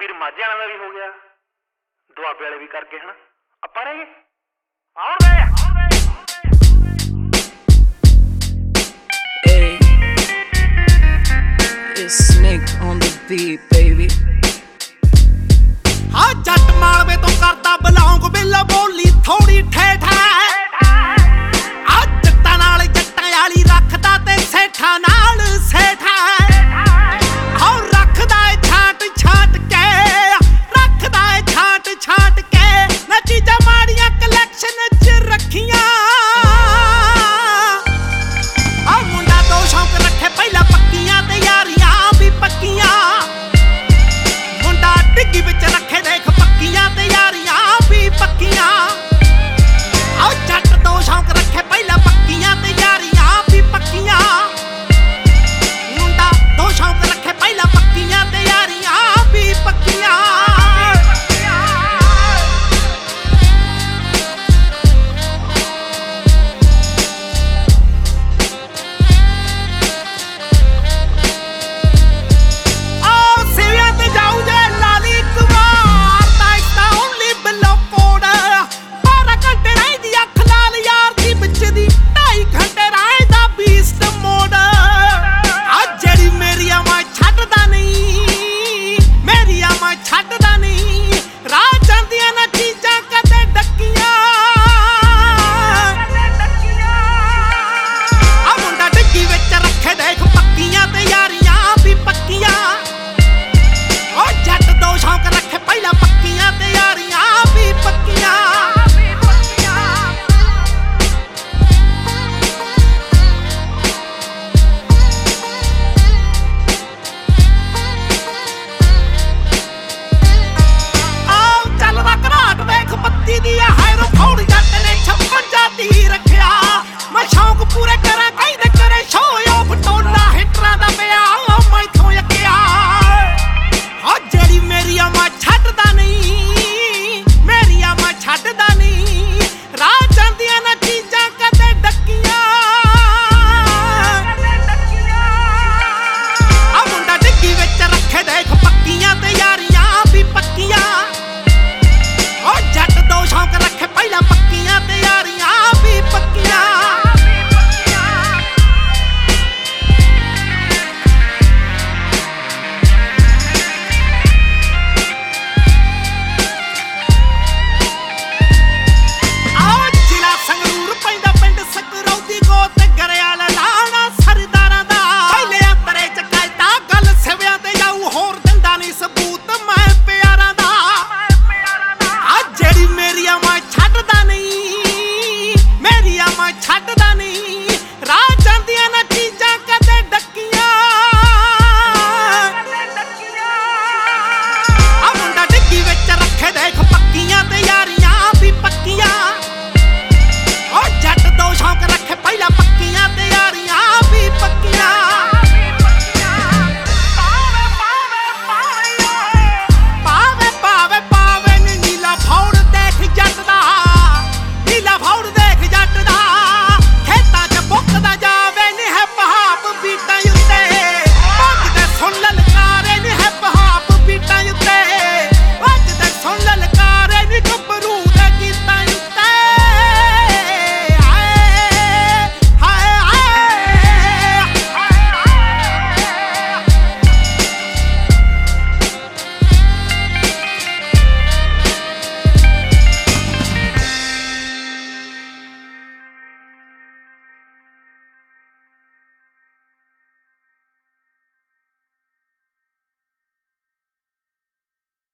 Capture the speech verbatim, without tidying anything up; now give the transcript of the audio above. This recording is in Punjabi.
ਵੀਰ ਮਾਝੇ ਵਾਲਿਆਂ ਦਾ ਵੀ ਹੋ ਗਿਆ, ਦੁਆਬੇ ਵਾਲੇ ਵੀ ਕਰਕੇ ਹਨਾ, ਆਪਾਂ ਰਹਿ ਗਏ। ਆਉਣ ਦੇ It's Snake on the beat, baby. ਹਾਂ ਜੱਟ ਮਾਲਵੇ ਤੋਂ ਕਰਦਾ ਬਲੌਂਗ ਬਿੱਲ ਬੋਲੀ ਥੋੜੀ ਠੇਠ ਹੈ। ਆ ਜੱਟਾਂ ਨਾਲ ਜੱਟਾਂ ਵਾਲੀ ਰੱਖਦਾ ਤੇ ਸੇਠਾਂ ਨਾਲ ਸੇਠ ਹੈ। ਹਾਂ ਰੱਖਦਾ ਏ ਛਾਂਟ ਛਾਂਟ ਕੇ, ਰੱਖਦਾ ਏ ਛਾਂਟ ਛਾਂਟ ਕੇ, ਨਾ ਚੀਜ਼ਾਂ ਮਾੜੀਆਂ ਕਲੈਕਸ਼ਨ ਚ ਰੱਖੀਆਂ। ਆ ਮੁੰਡਾ ਦੋ ਸ਼ੌਂਕ ਰੱਖੇ ਪਹਿਲਾਂ ਪੱਕੀਆਂ ਤੇ ਯਾਰੀਆਂ ਵੀ ਪੱਕੀਆਂ। ਮੁੰਡਾ ਡਿੱਗੀ ਵਿੱਚ ਰੱਖੇ ਦੇਖ ਪੱਕੀਆਂ ਤੇ ਯਾਰੀਆਂ ਵੀ ਪੱਕੀਆਂ। ਆਓ ਜੱਟ ਦੋ ਸ਼ੌਂਕ ਰੱਖੇ ਪਹਿਲਾਂ ਪੱਕੀਆਂ ਤੇ ਯਾਰੀਆਂ ਵੀ ਪੱਕੀਆਂ। ਮੁੰਡਾ ਦੋ ਸ਼ੌਂਕ ਰੱਖੇ ਪਹਿਲਾਂ ਪੱਕੀਆਂ ਤੇ ਯਾਰੀਆਂ ਵੀ ਪੱਕੀਆਂ। ਛੱਡ